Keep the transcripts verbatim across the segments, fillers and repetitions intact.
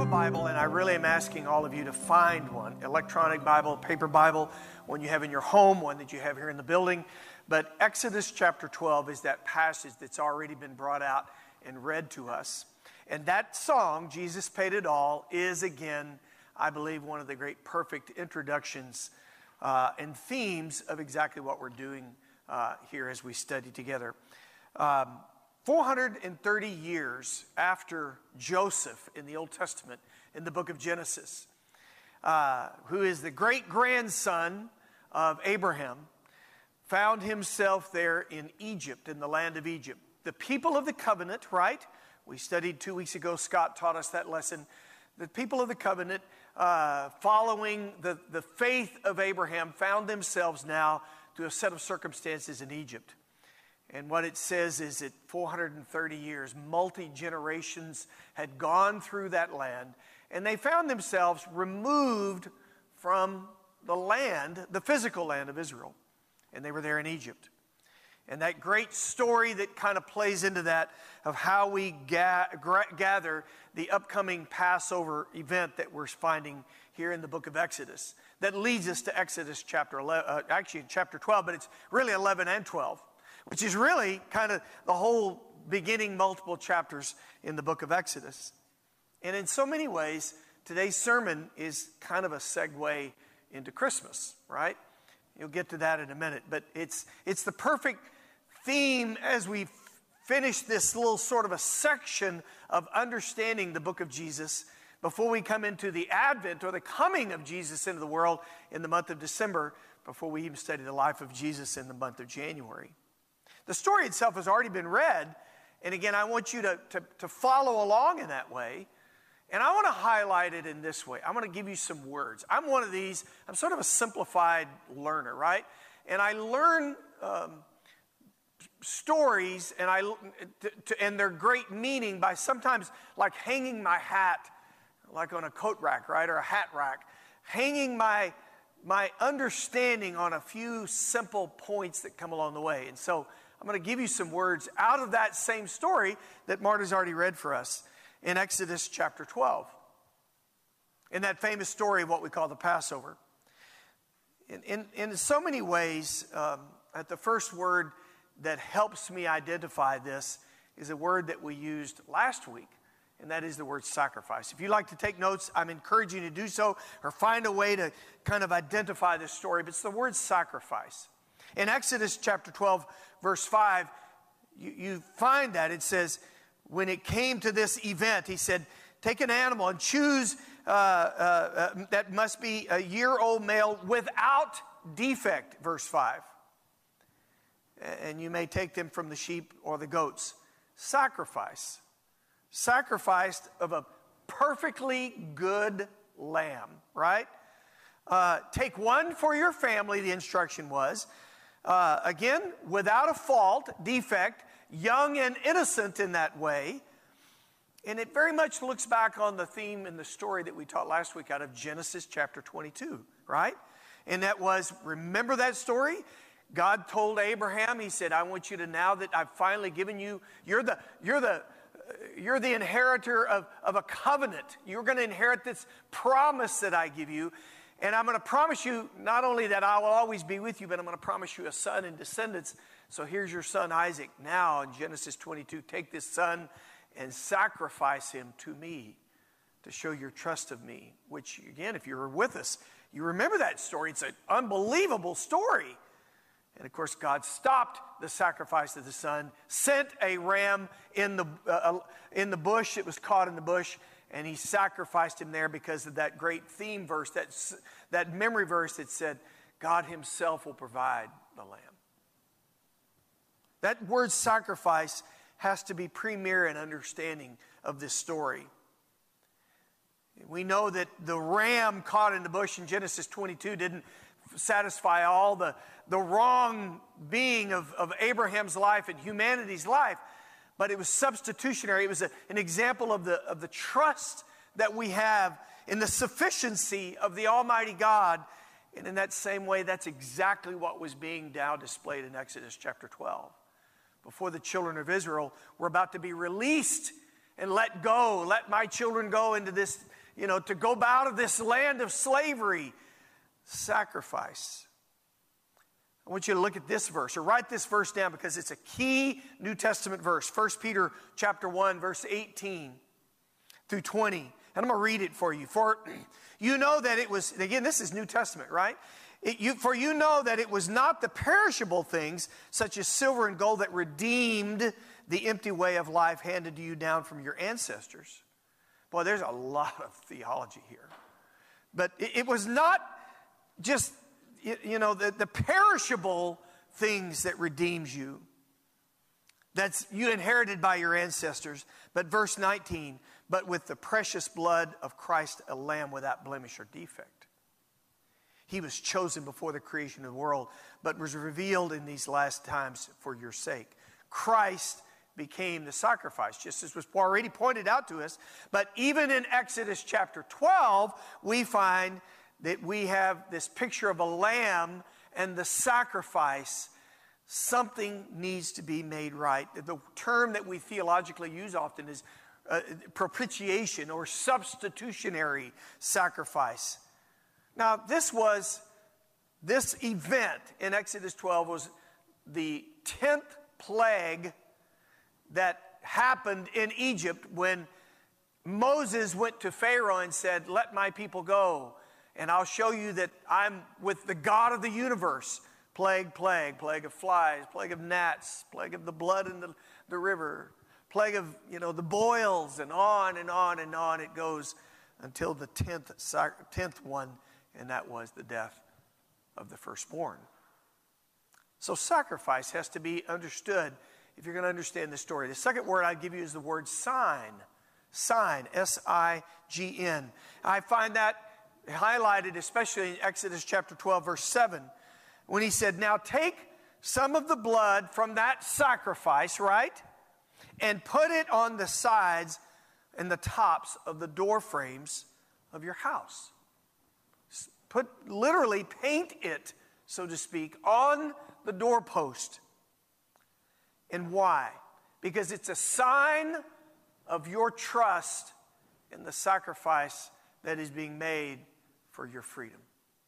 a Bible, and I really am asking all of you to find one, electronic Bible, paper Bible, one you have in your home, one that you have here in the building. But Exodus chapter twelve is that passage that's already been brought out and read to us. And that song, Jesus Paid It All, is again, I believe, one of the great perfect introductions uh, and themes of exactly what we're doing uh, here as we study together. Um, four hundred thirty years after Joseph in the Old Testament, in the book of Genesis, uh, who is the great-grandson of Abraham, found himself there in Egypt, in the land of Egypt. The people of the covenant, right? We studied two weeks ago, Scott taught us that lesson. The people of the covenant, uh, following the, the faith of Abraham, found themselves now to a set of circumstances in Egypt. And what it says is that four hundred thirty years, multi-generations had gone through that land, and they found themselves removed from the land, the physical land of Israel. And they were there in Egypt. And that great story that kind of plays into that of how we ga- gather the upcoming Passover event that we're finding here in the book of Exodus, that leads us to Exodus chapter eleven, uh, actually chapter twelve, but it's really eleven and twelve. Which is really kind of the whole beginning multiple chapters in the book of Exodus. And in so many ways, today's sermon is kind of a segue into Christmas, right? You'll get to that in a minute. But it's it's the perfect theme as we finish this little sort of a section of understanding the book of Jesus before we come into the advent or the coming of Jesus into the world in the month of December, before we even study the life of Jesus in the month of January. The story itself has already been read, and again, I want you to, to, to follow along in that way, and I want to highlight it in this way. I'm going to give you some words. I'm one of these, I'm sort of a simplified learner, right? And I learn um, stories, and, I, to, to, and their great meaning by sometimes like hanging my hat, like on a coat rack, right, or a hat rack, hanging my my understanding on a few simple points that come along the way. And so I'm going to give you some words out of that same story that Marta's already read for us in Exodus chapter twelve. In that famous story of what we call the Passover. In, in, in so many ways, um, at the first word that helps me identify this is a word that we used last week, and that is the word sacrifice. If you'd like to take notes, I'm encouraging you to do so, or find a way to kind of identify this story, but it's the word sacrifice. In Exodus chapter twelve, verse five, you, you find that it says, when it came to this event, he said, take an animal and choose uh, uh, uh, that must be a year-old male without defect, verse five. And you may take them from the sheep or the goats. Sacrifice. Sacrificed of a perfectly good lamb, right? Uh, take one for your family, the instruction was. Uh, again, without a fault, defect, young and innocent in that way. And it very much looks back on the theme in the story that we taught last week out of Genesis chapter twenty-two, right? And that was, remember that story? God told Abraham, he said, I want you to, now that I've finally given you, you're the, you're the, You're the inheritor of, of a covenant. You're going to inherit this promise that I give you. And I'm going to promise you not only that I will always be with you, but I'm going to promise you a son and descendants. So here's your son Isaac. Now in Genesis twenty-two, take this son and sacrifice him to me to show your trust of me. Which again, if you were with us, you remember that story. It's an unbelievable story. And of course, God stopped the sacrifice of the son, sent a ram in the uh, in the bush. It was caught in the bush, and he sacrificed him there because of that great theme verse, that, that memory verse that said, God himself will provide the lamb. That word sacrifice has to be premier in understanding of this story. We know that the ram caught in the bush in Genesis twenty-two didn't satisfy all the, the wrong being of, of Abraham's life and humanity's life, but it was substitutionary. It was a, an example of the, of the trust that we have in the sufficiency of the Almighty God. And in that same way, that's exactly what was being now displayed in Exodus chapter twelve. Before the children of Israel were about to be released and let go, let my children go into this you know, to go out of this land of slavery. Sacrifice. I want you to look at this verse, or write this verse down, because it's a key New Testament verse. First Peter chapter one, verse eighteen through twenty. And I'm going to read it for you. For you know that it was, again, this is New Testament, right? It, you, for you know that it was not the perishable things, such as silver and gold, that redeemed the empty way of life handed to you down from your ancestors. Boy, there's a lot of theology here. But it, it was not just, you, you know, the, the perishable things that redeems you. That's you inherited by your ancestors. But verse nineteen, but with the precious blood of Christ, a lamb without blemish or defect. He was chosen before the creation of the world, but was revealed in these last times for your sake. Christ became the sacrifice, just as was already pointed out to us. But even in Exodus chapter twelve, we find that we have this picture of a lamb and the sacrifice. Something needs to be made right. The term that we theologically use often is uh, propitiation or substitutionary sacrifice. Now, this was, this event in Exodus twelve was the tenth plague that happened in Egypt when Moses went to Pharaoh and said, let my people go, and I'll show you that I'm with the God of the universe. Plague, plague, plague of flies, plague of gnats, plague of the blood in the, the river, plague of, you know, the boils, and on and on and on it goes until the tenth, tenth one, and that was the death of the firstborn. So sacrifice has to be understood if you're going to understand the story. The second word I'd give you is the word sign. Sign, S I G N. I find that highlighted especially in Exodus chapter twelve, verse seven. When he said, now take some of the blood from that sacrifice, right? And put it on the sides and the tops of the door frames of your house. Put, literally paint it, so to speak, on the doorpost. And why? Because it's a sign of your trust in the sacrifice that is being made for your freedom.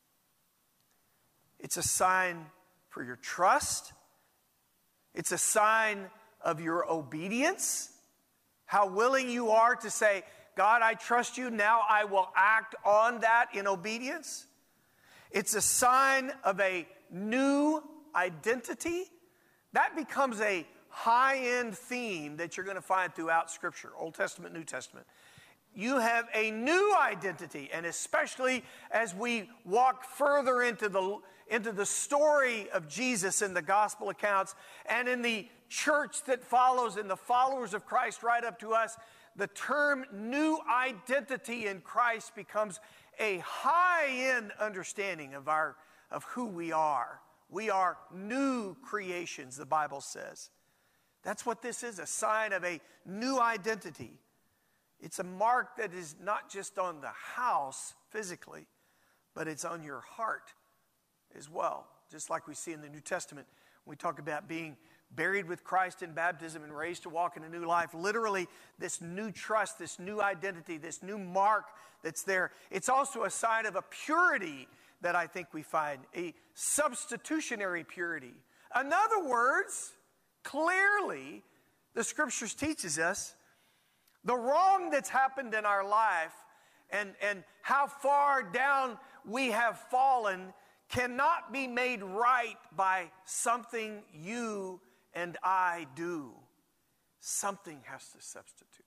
It's a sign for your trust. It's a sign of your obedience. How willing you are to say, God, I trust you. Now I will act on that in obedience. It's a sign of a new identity. That becomes a high-end theme that you're going to find throughout Scripture, Old Testament, New Testament. You have a new identity, and especially as we walk further into the, into the story of Jesus in the gospel accounts and in the church that follows and the followers of Christ right up to us, the term new identity in Christ becomes a high-end understanding of, our, of who we are. We are new creations, the Bible says. That's what this is, a sign of a new identity. It's a mark that is not just on the house physically, but it's on your heart as well. Just like we see in the New Testament, we talk about being buried with Christ in baptism and raised to walk in a new life. Literally, this new trust, this new identity, this new mark that's there. It's also a sign of a purity that I think we find, a substitutionary purity. In other words, clearly, the Scriptures teaches us the wrong that's happened in our life and, and how far down we have fallen cannot be made right by something you and I do. Something has to substitute.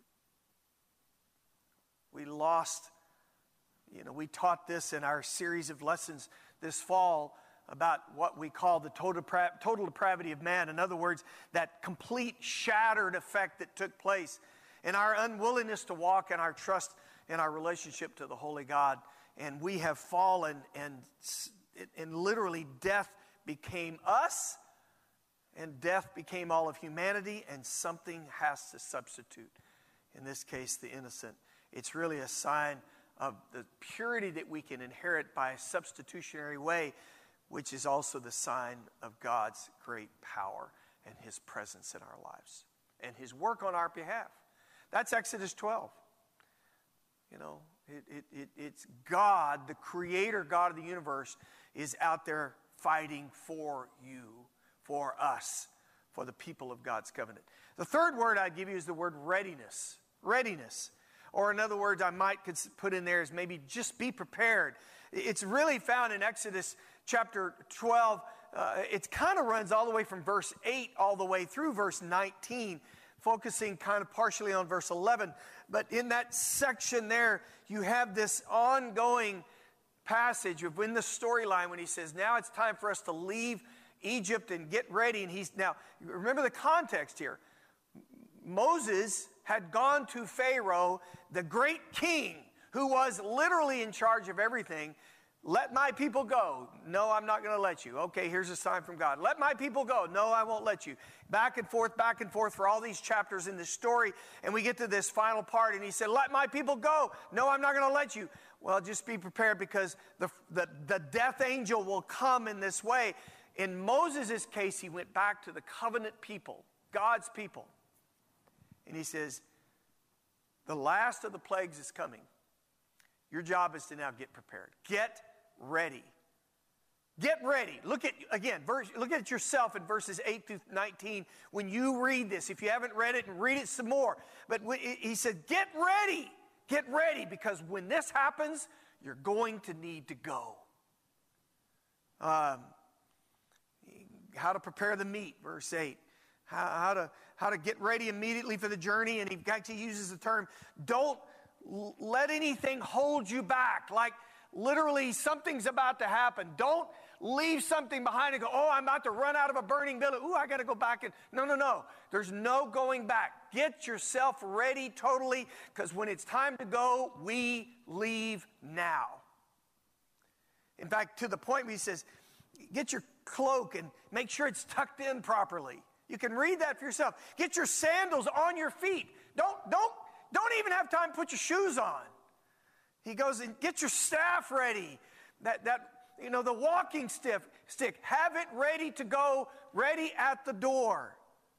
We lost, you know, we taught this in our series of lessons this fall about what we call the total, total depravity of man. In other words, that complete shattered effect that took place in our unwillingness to walk in our trust in our relationship to the Holy God. And we have fallen, and, and literally death became us, and death became all of humanity, and something has to substitute. In this case, the innocent. It's really a sign of the purity that we can inherit by a substitutionary way, which is also the sign of God's great power and His presence in our lives and His work on our behalf. That's Exodus twelve. You know, It, it, it, it's God, the creator God of the universe, is out there fighting for you, for us, for the people of God's covenant. The third word I'd give you is the word readiness. Readiness. Or in other words, I might put in there is maybe just be prepared. It's really found in Exodus chapter twelve. Uh, it kind of runs all the way from verse eight all the way through verse nineteen, focusing kind of partially on verse eleven. But in that section there, you have this ongoing passage of in the storyline when he says, now it's time for us to leave Egypt and get ready. And he's now, remember the context here. Moses had gone to Pharaoh, the great king, who was literally in charge of everything. Let my people go. No, I'm not going to let you. Okay, here's a sign from God. Let my people go. No, I won't let you. Back and forth, back and forth for all these chapters in this story. And we get to this final part, and he said, let my people go. No, I'm not going to let you. Well, just be prepared because the, the, the death angel will come in this way. In Moses' case, he went back to the covenant people, God's people. And he says, the last of the plagues is coming. Your job is to now get prepared. Get ready. Get ready. Look at, again, verse, look at yourself in verses eight through nineteen when you read this. If you haven't read it, and read it some more. But he said, get ready. Get ready, because when this happens, you're going to need to go. Um, how to prepare the meat, verse eight. How, how, to, how to get ready immediately for the journey. And he actually uses the term, don't let anything hold you back. Like literally something's about to happen. Don't leave something behind and go, oh, I'm about to run out of a burning building. Ooh, I got to go back. And no, no, no. There's no going back. Get yourself ready totally, because when it's time to go, we leave now. In fact, to the point where he says, get your cloak and make sure it's tucked in properly. You can read that for yourself. Get your sandals on your feet. Don't, don't, don't even have time to put your shoes on. He goes and get your staff ready. That, that, you know, the walking stick, stick. Have it ready to go, ready at the door.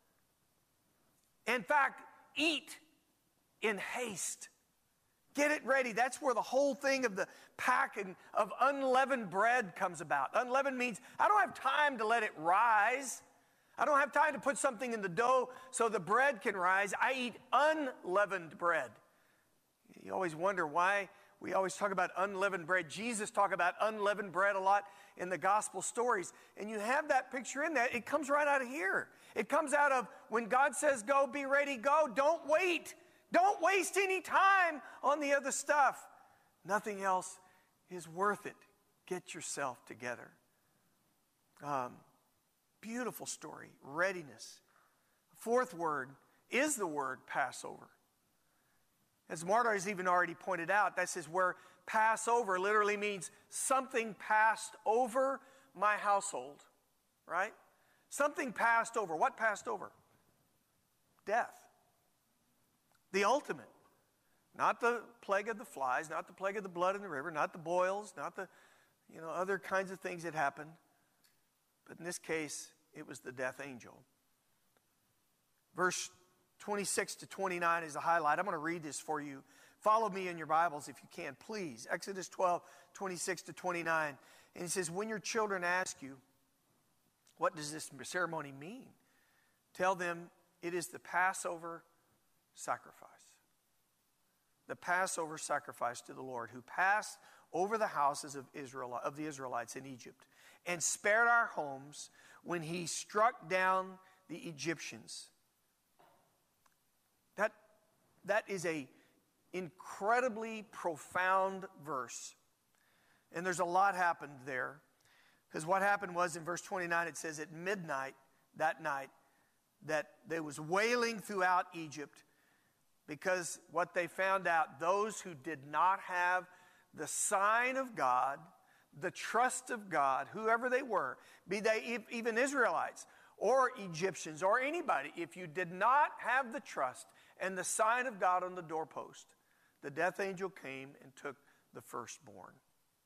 In fact, eat in haste. Get it ready. That's where the whole thing of the packing of unleavened bread comes about. Unleavened means I don't have time to let it rise. I don't have time to put something in the dough so the bread can rise. I eat unleavened bread. You always wonder why we always talk about unleavened bread. Jesus talked about unleavened bread a lot in the gospel stories. And you have that picture in there. It comes right out of here. It comes out of when God says, go, be ready, go. Don't wait. Don't waste any time on the other stuff. Nothing else is worth it. Get yourself together. Um, beautiful story. Readiness. Fourth word is the word Passover. As Marta has even already pointed out, this is where Passover literally means something passed over my household. Right? Something passed over. What passed over? Death. The ultimate. Not the plague of the flies, not the plague of the blood in the river, not the boils, not the, you know, other kinds of things that happened. But in this case, it was the death angel. Verse twenty-six to twenty-nine is the highlight. I'm going to read this for you. Follow me in your Bibles if you can, please. Exodus twelve, twenty-six to twenty-nine. And it says, when your children ask you, what does this ceremony mean? Tell them it is the Passover sacrifice. The Passover sacrifice to the Lord, who passed over the houses of Israel, of the Israelites in Egypt, and spared our homes when he struck down the Egyptians. That, that is a incredibly profound verse. And there's a lot happened there. Because what happened was in verse twenty-nine, it says at midnight that night that there was wailing throughout Egypt, because what they found out, those who did not have the sign of God, the trust of God, whoever they were, be they even Israelites or Egyptians or anybody, if you did not have the trust and the sign of God on the doorpost, the death angel came and took the firstborn.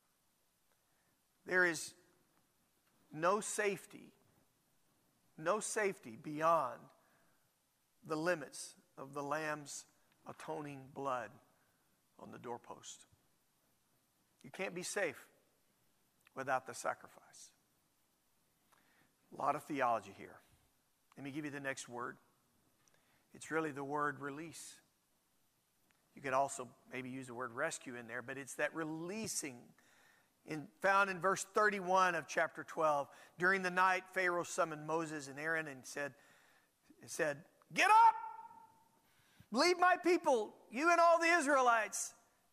There is no safety, no safety beyond the limits of the Lamb's atoning blood on the doorpost. You can't be safe without the sacrifice. A lot of theology here. Let me give you the next word. It's really the word release. You could also maybe use the word rescue in there, but it's that releasing in, found in verse thirty-one of chapter twelve. During the night, Pharaoh summoned Moses and Aaron and said, said, "Get up! Leave my people, you and all the Israelites.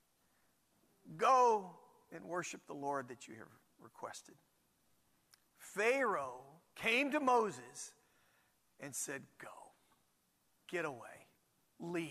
Go and worship the Lord that you have requested." Pharaoh came to Moses and said, "Go. Get away. Leave."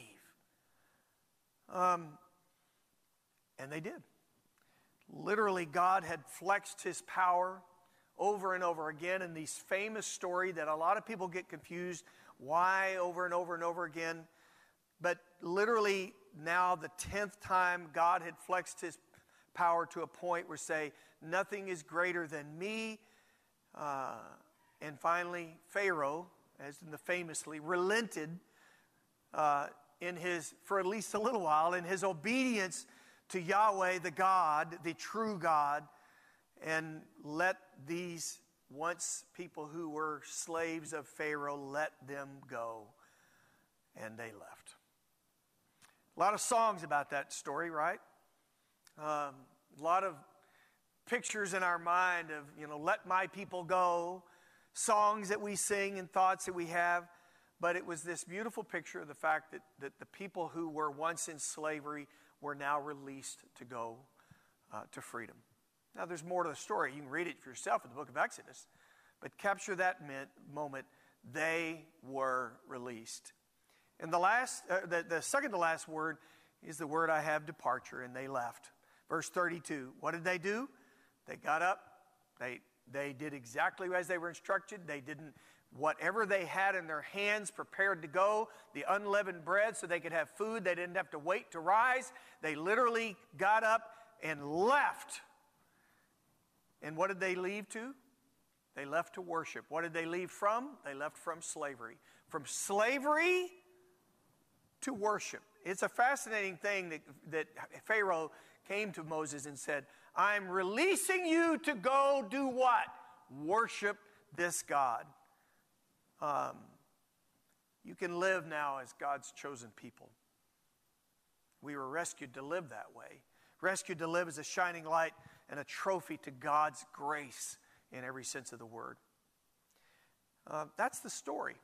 Um, and they did. Literally, God had flexed his power over and over again in these famous story that a lot of people get confused. Why over and over and over again? But literally now the tenth time God had flexed his power to a point where say, nothing is greater than me. Uh, and finally, Pharaoh, as in the famously, relented uh, in his, for at least a little while, in his obedience to Yahweh, the God, the true God, and let these once people who were slaves of Pharaoh, let them go. And they left. A lot of songs about that story, right? Um, a lot of pictures in our mind of, you know, let my people go, songs that we sing and thoughts that we have. But it was this beautiful picture of the fact that, that the people who were once in slavery were now released to go uh, to freedom. Now, there's more to the story. You can read it for yourself in the book of Exodus. But capture that meant, moment, they were released. And the last, uh, the, the second to last word is the word I have, departure, and they left. Verse thirty-two, what did they do? They got up. They, they did exactly as they were instructed. They didn't, whatever they had in their hands prepared to go, the unleavened bread so they could have food. They didn't have to wait to rise. They literally got up and left. And what did they leave to? They left to worship. What did they leave from? They left from slavery. From slavery to worship. It's a fascinating thing that, that Pharaoh came to Moses and said, I'm releasing you to go do what? Worship this God. Um, you can live now as God's chosen people. We were rescued to live that way. Rescued to live as a shining light and a trophy to God's grace in every sense of the word. Uh, that's the story.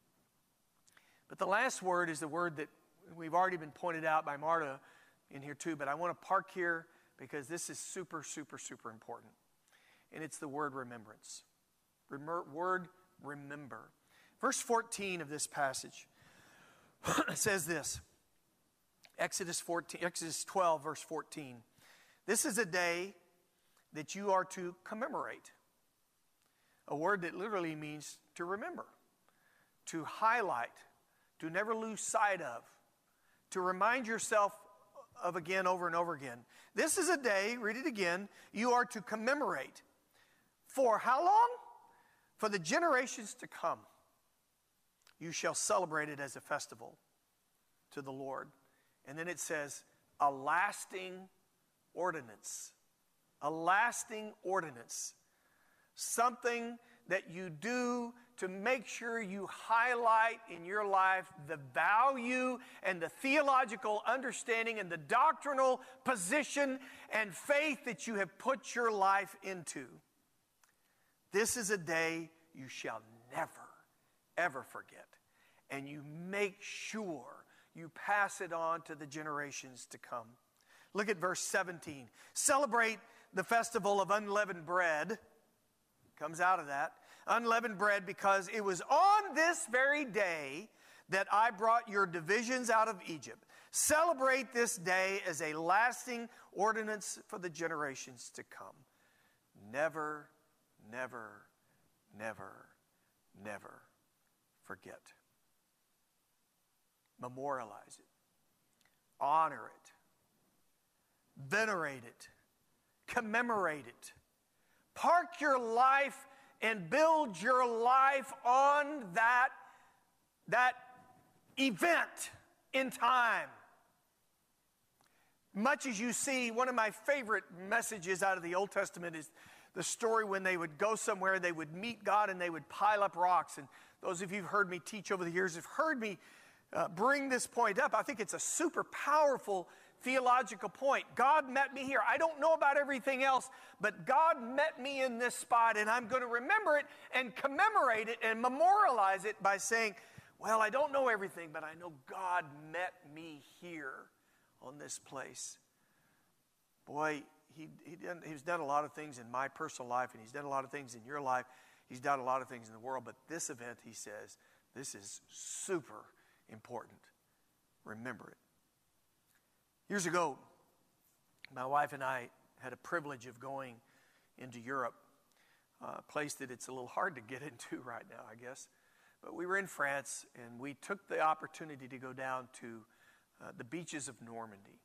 But the last word is the word that we've already been pointed out by Marta in here too, but I want to park here because this is super, super, super important. And it's the word remembrance. Remember, word remember. Verse fourteen of this passage says this. Exodus fourteen, Exodus twelve, verse fourteen. This is a day that you are to commemorate. A word that literally means to remember, to highlight, to never lose sight of, to remind yourself of again, over and over again. This is a day, read it again, you are to commemorate. For how long? For the generations to come. You shall celebrate it as a festival to the Lord. And then it says, a lasting ordinance. A lasting ordinance. Something that you do to make sure you highlight in your life the value and the theological understanding and the doctrinal position and faith that you have put your life into. This is a day you shall never, ever forget. And you make sure you pass it on to the generations to come. Look at verse seventeen. Celebrate the festival of unleavened bread. Comes out of that. Unleavened bread, because it was on this very day that I brought your divisions out of Egypt. Celebrate this day as a lasting ordinance for the generations to come. Never, never, never, never forget. Memorialize it. Honor it. Venerate it. Commemorate it. Park your life and build your life on that, that event in time. Much as you see, one of my favorite messages out of the Old Testament is the story when they would go somewhere, they would meet God, and they would pile up rocks. And those of you who've heard me teach over the years have heard me uh, bring this point up. I think it's a super powerful theological point. God met me here. I don't know about everything else, but God met me in this spot, and I'm going to remember it and commemorate it and memorialize it by saying, well, I don't know everything, but I know God met me here on this place. Boy, he, he done, he's done a lot of things in my personal life, and he's done a lot of things in your life. He's done a lot of things in the world, but this event, he says, this is super important. Remember it. Years ago, my wife and I had a privilege of going into Europe, a place that it's a little hard to get into right now, I guess. But we were in France, and we took the opportunity to go down to uh, the beaches of Normandy.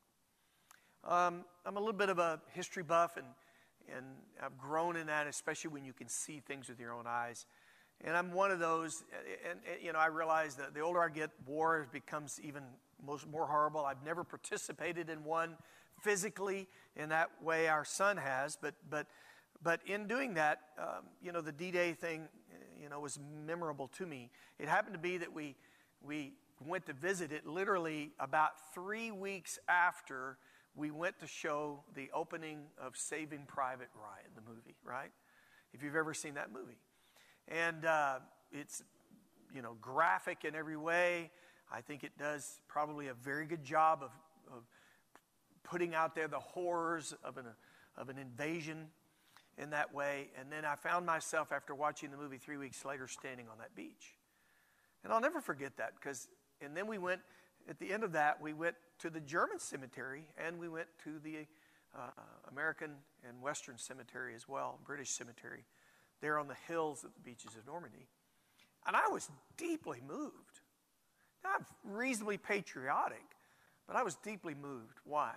Um, I'm a little bit of a history buff, and, and I've grown in that, especially when you can see things with your own eyes. And I'm one of those, and, and you know, I realize that the older I get, war becomes even most, more horrible. I've never participated in one physically in that way our son has, but but but in doing that, um, you know, the D-Day thing, you know, was memorable to me. It happened to be that we we went to visit it literally about three weeks after we went to show the opening of Saving Private Ryan, the movie, right? If you've ever seen that movie. And uh, it's, you know, graphic in every way. I think it does probably a very good job of, of putting out there the horrors of an, of an invasion in that way. And then I found myself, after watching the movie three weeks later, standing on that beach. And I'll never forget that, because, and then we went, at the end of that, we went to the German cemetery, and we went to the uh, American and Western cemetery as well, British cemetery, there on the hills at the beaches of Normandy. And I was deeply moved. Now, I'm reasonably patriotic, but I was deeply moved. Why?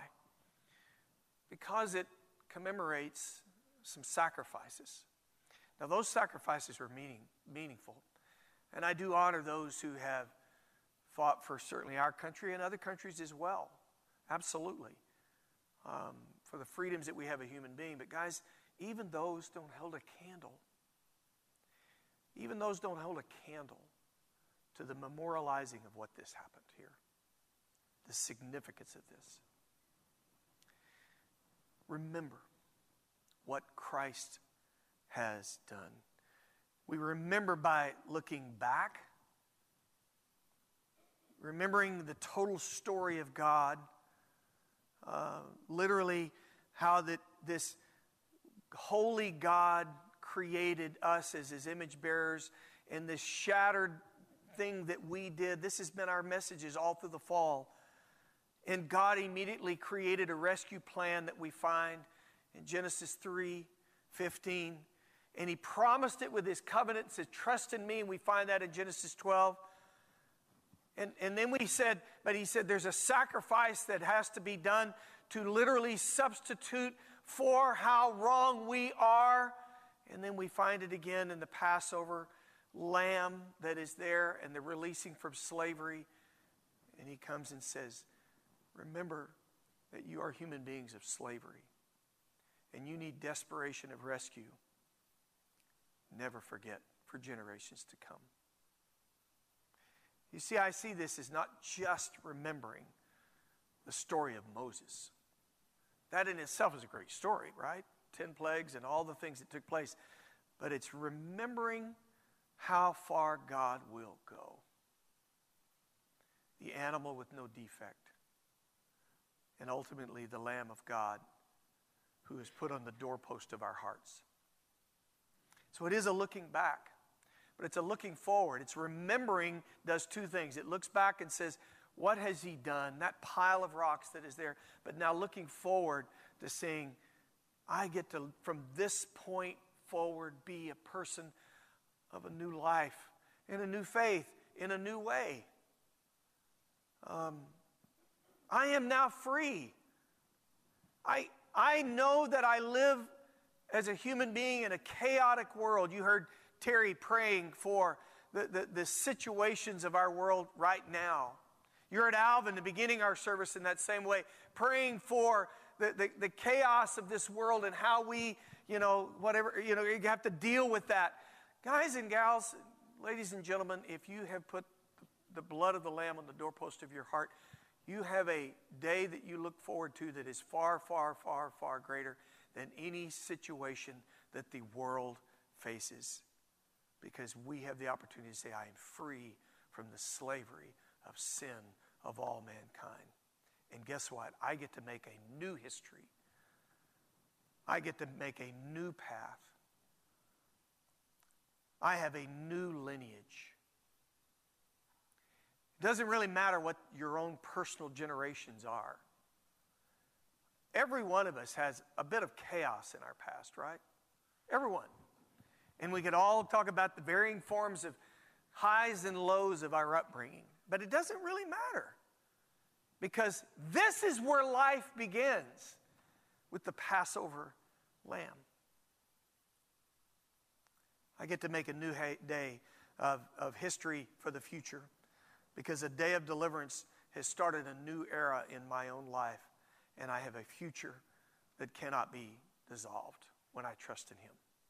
Because it commemorates some sacrifices. Now, those sacrifices were meaning, meaningful. And I do honor those who have fought for certainly our country and other countries as well. Absolutely. Um, for the freedoms that we have a human being. But guys, even those don't hold a candle. Even those don't hold a candle to the memorializing of what this happened here. The significance of this. Remember what Christ has done. We remember by looking back, remembering the total story of God, uh, literally how that this holy God created us as his image bearers, and this shattered thing that we did. This has been our messages all through the fall. And God immediately created a rescue plan that we find in Genesis three fifteen. And he promised it with his covenant, said, trust in me, and we find that in Genesis twelve. And, and then we said, but he said there's a sacrifice that has to be done to literally substitute for how wrong we are. And then we find it again in the Passover lamb that is there and the releasing from slavery. And he comes and says, remember that you are human beings of slavery and you need desperation of rescue. Never forget for generations to come. You see, I see this as not just remembering the story of Moses. That in itself is a great story, right? Ten plagues and all the things that took place. But it's remembering how far God will go. The animal with no defect. And ultimately the Lamb of God who is put on the doorpost of our hearts. So it is a looking back. But it's a looking forward. It's remembering does two things. It looks back and says, what has he done? That pile of rocks that is there. But now looking forward to saying, I get to, from this point forward, be a person of a new life, in a new faith, in a new way. Um, I am now free. I, I know that I live as a human being in a chaotic world. You heard Terry praying for the, the, the situations of our world right now. You're at Alvin, beginning our service in that same way, praying for the, the, the chaos of this world and how we, you know, whatever, you know, you have to deal with that. Guys and gals, ladies and gentlemen, if you have put the blood of the Lamb on the doorpost of your heart, you have a day that you look forward to that is far, far, far, far greater than any situation that the world faces. Because we have the opportunity to say, I am free from the slavery of sin of all mankind. And guess what? I get to make a new history. I get to make a new path. I have a new lineage. It doesn't really matter what your own personal generations are. Every one of us has a bit of chaos in our past, right? Everyone. And we could all talk about the varying forms of highs and lows of our upbringing. But it doesn't really matter. Because this is where life begins, with the Passover lamb. I get to make a new day of, of history for the future, because a day of deliverance has started a new era in my own life, and I have a future that cannot be dissolved when I trust in Him.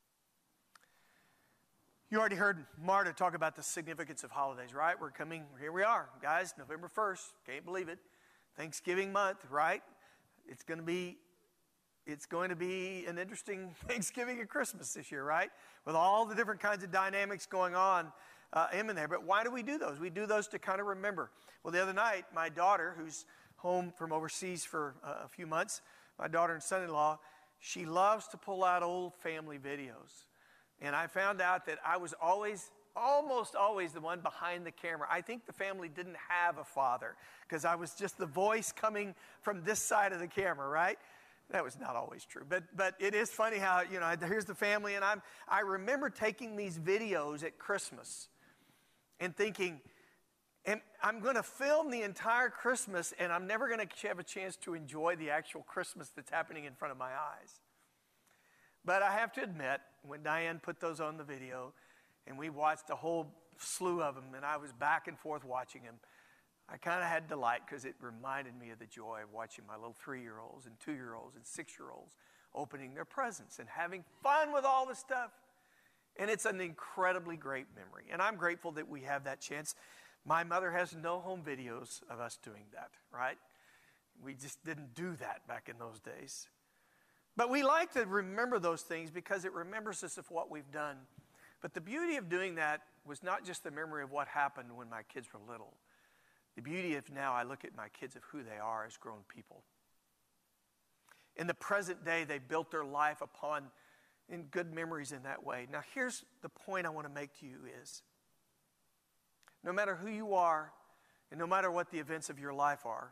You already heard Marta talk about the significance of holidays, right? We're coming, here we are, guys, November first, can't believe it. Thanksgiving month, right? It's going to be It's going to be an interesting Thanksgiving and Christmas this year, right? With all the different kinds of dynamics going on uh, in there. But why do we do those? We do those to kind of remember. Well, the other night, my daughter, who's home from overseas for uh, a few months, my daughter and son-in-law, she loves to pull out old family videos. And I found out that I was always, almost always the one behind the camera. I think the family didn't have a father, because I was just the voice coming from this side of the camera, right? That was not always true, but but it is funny how, you know, here's the family, and I'm I remember taking these videos at Christmas and thinking, and I'm going to film the entire Christmas, and I'm never going to have a chance to enjoy the actual Christmas that's happening in front of my eyes. But I have to admit, when Diane put those on the video, and we watched a whole slew of them, and I was back and forth watching them, I kind of had delight, because it reminded me of the joy of watching my little three-year-olds and two-year-olds and six-year-olds opening their presents and having fun with all the stuff. And it's an incredibly great memory. And I'm grateful that we have that chance. My mother has no home videos of us doing that, right? We just didn't do that back in those days. But we like to remember those things because it remembers us of what we've done. But the beauty of doing that was not just the memory of what happened when my kids were little. The beauty of now, I look at my kids of who they are as grown people. In the present day, they built their life upon in good memories in that way. Now, here's the point I want to make to you is, no matter who you are, and no matter what the events of your life are,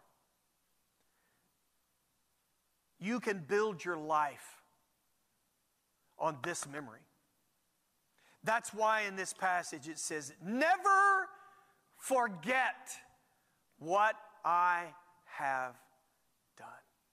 you can build your life on this memory. That's why in this passage it says, never forget what I have done.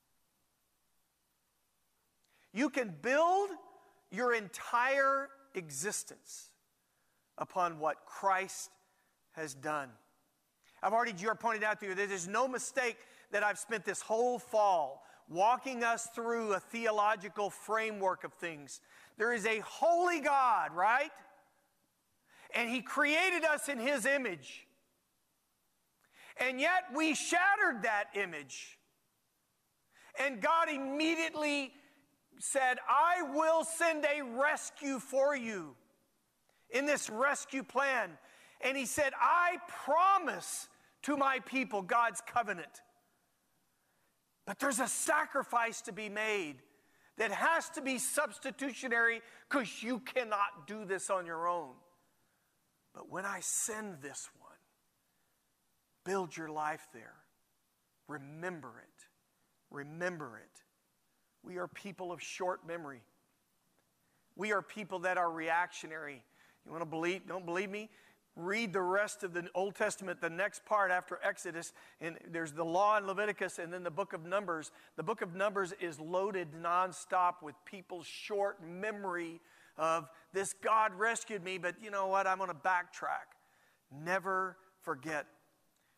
You can build your entire existence upon what Christ has done. I've already pointed out to you that there's no mistake that I've spent this whole fall walking us through a theological framework of things. There is a holy God, right? And He created us in His image. And yet we shattered that image. And God immediately said, I will send a rescue for you in this rescue plan. And He said, I promise to my people God's covenant. But there's a sacrifice to be made that has to be substitutionary, because you cannot do this on your own. But when I send this one, build your life there. Remember it. Remember it. We are people of short memory. We are people that are reactionary. You want to believe? Don't believe me? Read the rest of the Old Testament, the next part after Exodus, and there's the law in Leviticus, and then the book of Numbers. The book of Numbers is loaded nonstop with people's short memory of this God rescued me, but you know what? I'm going to backtrack. Never forget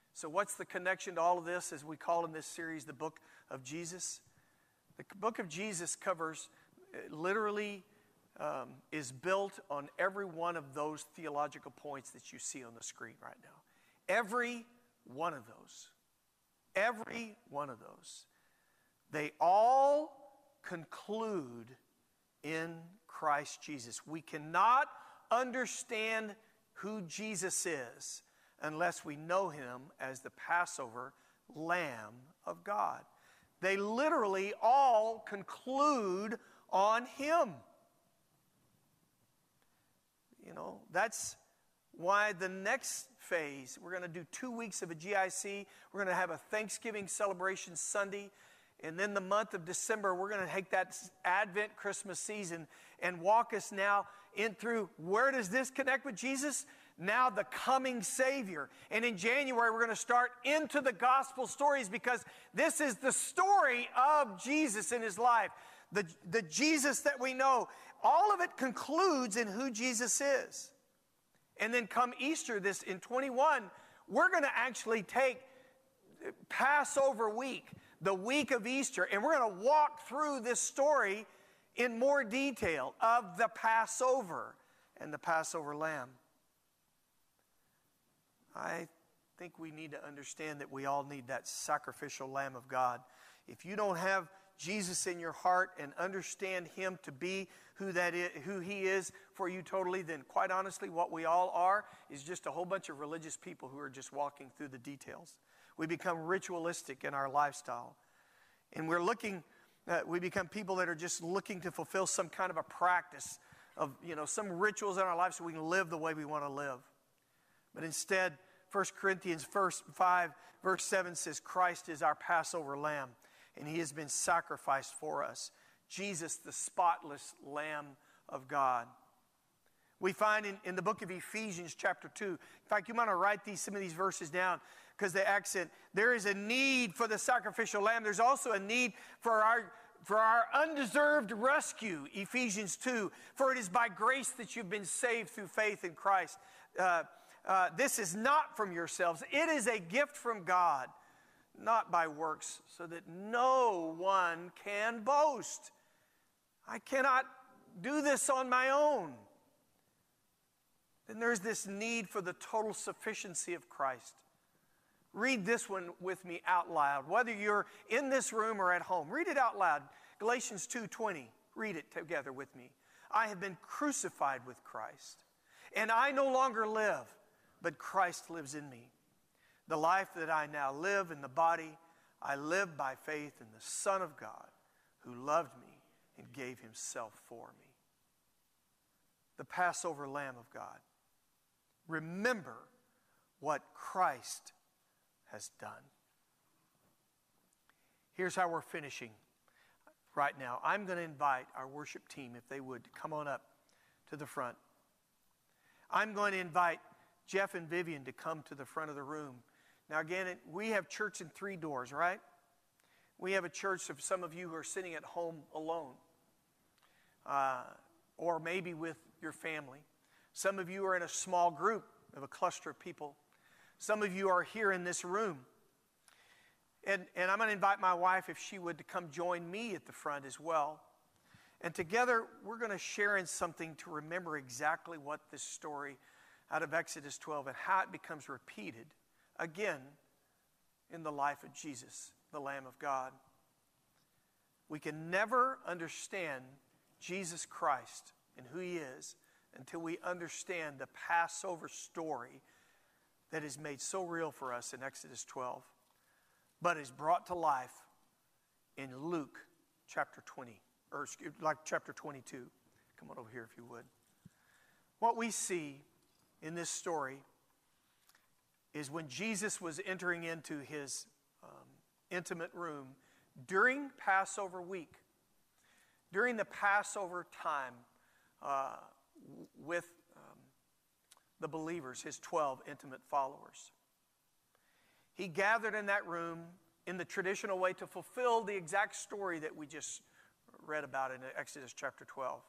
So what's the connection to all of this, as we call in this series the Book of Jesus? The Book of Jesus covers, literally um, is built on every one of those theological points that you see on the screen right now. Every one of those. Every one of those. They all conclude in Christ Jesus. We cannot understand who Jesus is unless we know him as the Passover Lamb of God. They literally all conclude on him. You know, that's why the next phase, we're going to do two weeks of a G I C. We're going to have a Thanksgiving celebration Sunday. And then the month of December, we're going to take that Advent Christmas season and walk us now in through, where does this connect with Jesus? Now the coming Savior. And in January, we're going to start into the gospel stories, because this is the story of Jesus in his life. The, the Jesus that we know. All of it concludes in who Jesus is. And then come Easter, this in twenty-one, we're going to actually take Passover week, the week of Easter, and we're going to walk through this story in more detail of the Passover and the Passover lamb. I think we need to understand that we all need that sacrificial Lamb of God. If you don't have Jesus in your heart and understand him to be who that is, who he is for you totally, then quite honestly, what we all are is just a whole bunch of religious people who are just walking through the details. We become ritualistic in our lifestyle. And we're looking, uh, we become people that are just looking to fulfill some kind of a practice of, you know, some rituals in our life so we can live the way we want to live. But instead, First Corinthians five, verse seven says, Christ is our Passover lamb, and he has been sacrificed for us. Jesus, the spotless Lamb of God. We find in, in the book of Ephesians chapter two, in fact, you might want to write these, some of these verses down, because the accent, there is a need for the sacrificial lamb. There's also a need for our, for our undeserved rescue, Ephesians two. For it is by grace that you've been saved through faith in Christ. Uh, uh, this is not from yourselves. It is a gift from God, not by works, so that no one can boast. I cannot do this on my own. Then there's this need for the total sufficiency of Christ. Read this one with me out loud. Whether you're in this room or at home, read it out loud. Galatians two twenty. Read it together with me. I have been crucified with Christ, and I no longer live, but Christ lives in me. The life that I now live in the body, I live by faith in the Son of God, who loved me and gave himself for me. The Passover Lamb of God. Remember what Christ has done. Here's how we're finishing right now. I'm going to invite our worship team, if they would, to come on up to the front. I'm going to invite Jeff and Vivian to come to the front of the room. Now again, we have church in three doors, right? We have a church of some of you who are sitting at home alone, uh, or maybe with your family. Some of you are in a small group of a cluster of people. Some of you are here in this room. And, and I'm going to invite my wife, if she would, to come join me at the front as well. And together, we're going to share in something to remember exactly what this story out of Exodus twelve and how it becomes repeated again in the life of Jesus, the Lamb of God. We can never understand Jesus Christ and who he is until we understand the Passover story that is made so real for us in Exodus twelve, but is brought to life in Luke chapter twenty, or like chapter twenty-two. Come on over here if you would. What we see in this story is when Jesus was entering into his um, intimate room during Passover week, during the Passover time uh, with um, the believers, his twelve intimate followers. He gathered in that room in the traditional way to fulfill the exact story that we just read about in Exodus chapter twelve.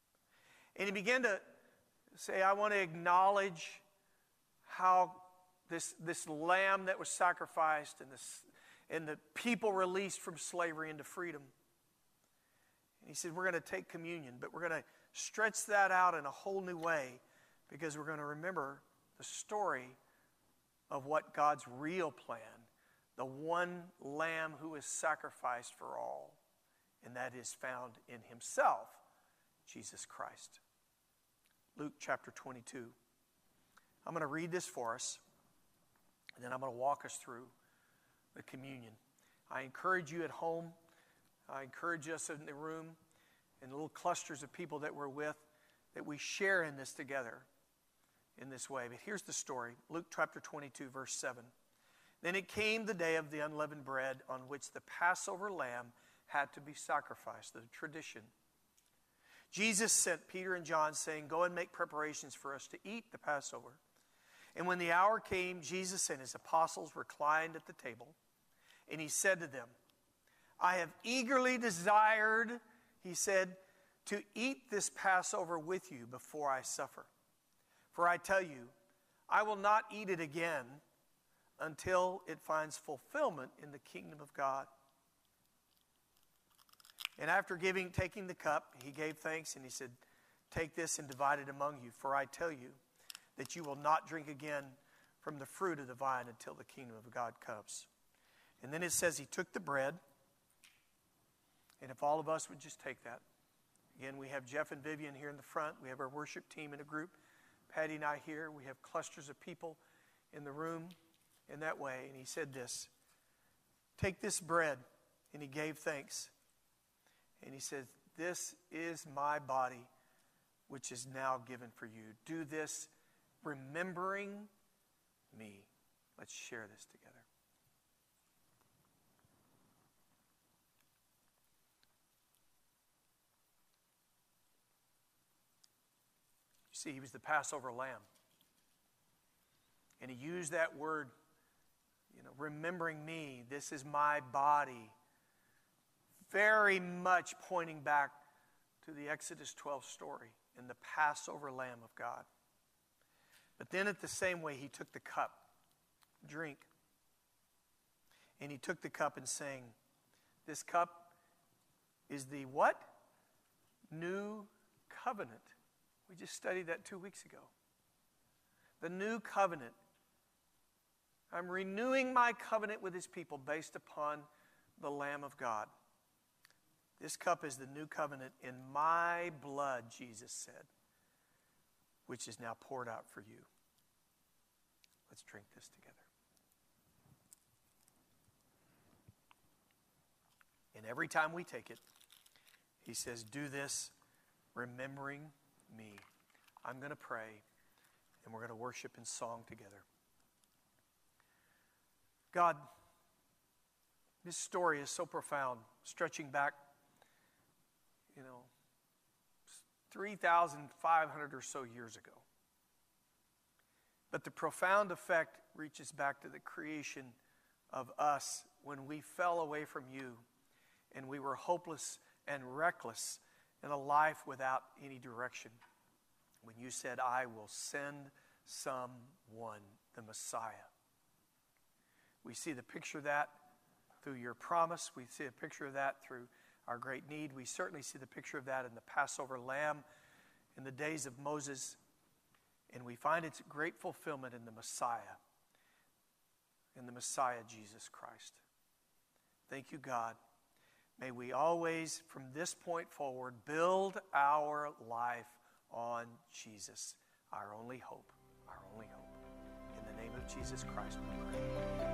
And he began to say, I want to acknowledge how this, this lamb that was sacrificed and, this, and the people released from slavery into freedom. And he said, we're going to take communion, but we're going to stretch that out in a whole new way because we're going to remember the story of what God's real plan, the one lamb who is sacrificed for all, and that is found in himself, Jesus Christ. Luke chapter twenty-two. I'm going to read this for us, and then I'm going to walk us through the communion. I encourage you at home, I encourage us in the room, and little clusters of people that we're with, that we share in this together in this way. But here's the story. Luke chapter twenty-two, verse seven. Then it came the day of the unleavened bread on which the Passover lamb had to be sacrificed, the tradition. Jesus sent Peter and John, saying, go and make preparations for us to eat the Passover. And when the hour came, Jesus and his apostles reclined at the table, and he said to them, I have eagerly desired, he said, to eat this Passover with you before I suffer. For I tell you, I will not eat it again until it finds fulfillment in the kingdom of God. And after giving, taking the cup, he gave thanks and he said, take this and divide it among you. For I tell you that you will not drink again from the fruit of the vine until the kingdom of God comes. And then it says he took the bread. And if all of us would just take that. Again, we have Jeff and Vivian here in the front. We have our worship team in a group. Patty and I here. We have clusters of people in the room in that way. And he said this, take this bread. And he gave thanks. And he said, this is my body, which is now given for you. Do this remembering me. Let's share this together. You see, he was the Passover lamb. And he used that word, you know, remembering me. This is my body. Very much pointing back to the Exodus twelve story and the Passover Lamb of God. But then at the same way, he took the cup, drink. And he took the cup and saying, this cup is the what? New covenant. We just studied that two weeks ago. The new covenant. I'm renewing my covenant with his people based upon the Lamb of God. This cup is the new covenant in my blood, Jesus said, which is now poured out for you. Let's drink this together. And every time we take it, he says, do this remembering me. I'm going to pray, and we're going to worship in song together. God, this story is so profound, stretching back, you know, three thousand five hundred or so years ago. But the profound effect reaches back to the creation of us when we fell away from you and we were hopeless and reckless in a life without any direction. When you said, I will send someone, the Messiah. We see the picture of that through your promise. We see a picture of that through our great need. We certainly see the picture of that in the Passover lamb in the days of Moses. And we find its great fulfillment in the Messiah, in the Messiah, Jesus Christ. Thank you, God. May we always, from this point forward, build our life on Jesus, our only hope, our only hope. In the name of Jesus Christ, we pray.